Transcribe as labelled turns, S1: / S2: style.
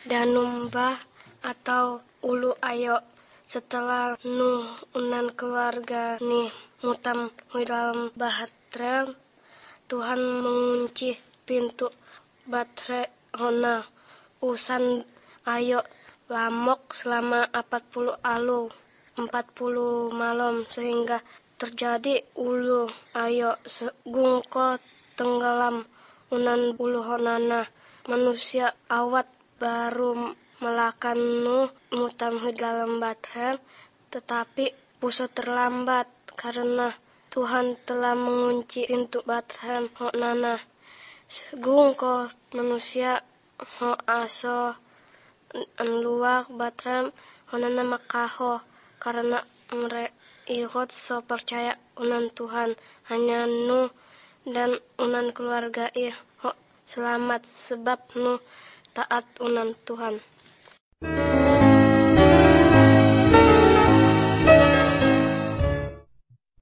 S1: danumbah atau ulu ayo setelah nu unan keluarga nih mutam dalam bahtera. Tuhan mengunci pintu batre hona usan ayo lamok selama 40 malam sehingga terjadi ulu ayo gungko tenggelam unan ulu honana manusia awat baru melakan nu mutam dalam batre, tetapi puso terlambat karena Tuhan telah mengunci pintu Bethlehem honana. Gungko manusia ho aso luar Bethlehem honana makaho karena mereka so percaya unan Tuhan hanya nu dan unan keluarga ho selamat sebab nu taat unan Tuhan.